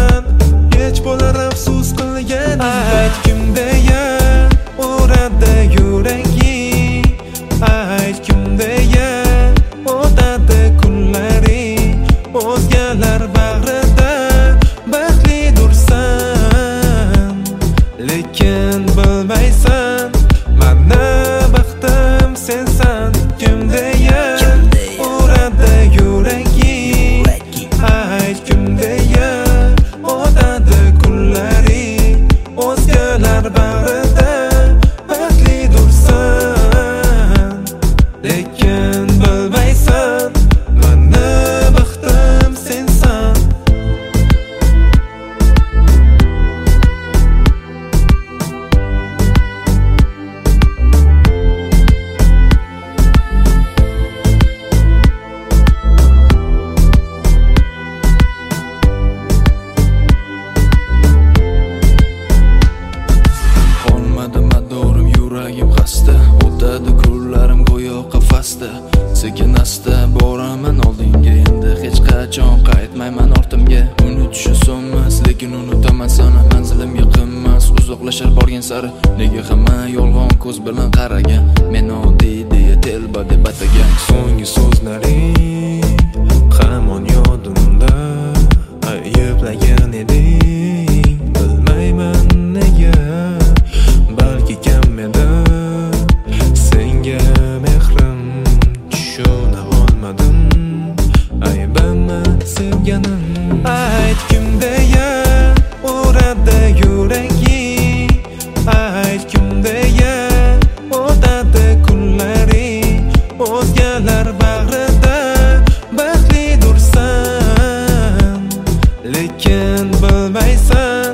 tursan, kech bo'lar afsus qilgan. Aytgimdeya uradi yuraging, aytgimdeya o'tadi kunlaring, o'zgalar bag'rida baxtlidirsan, lekin bilmaysan mana baxtim sensan. Kimdeya uradi yuraging, aytgimdeya o'tadi kunlaring, o'zgalar bag'rida baxtlidirsan, lekin bilmaysan mana baxtim sensan. Yuragim xasta, o'tadi kunlarim go'yo qafasda. Sekin asta boraman oldinga, endi hech qachon qaytmayman ortimga. Unutish osonmas, lekin unutaman seni. Manzilim yaqinmas, uzoqlashar borgan sari. Nega hamma yolg'on ko'z bilan qaragan, men oddiy deya telba deb atagan. So'nggi so'zlaring hamon yodimda, ayblagan eding, bilmayman nega. Balki kam edi senga mehrim, tushuna olmadim, aybimni sevganim. Aytgimdeya uradi yuraging, aytgimdeya o'tadi kunlaring, o'zgalar bag'rida baxtlidirsan, lekin bilmaysan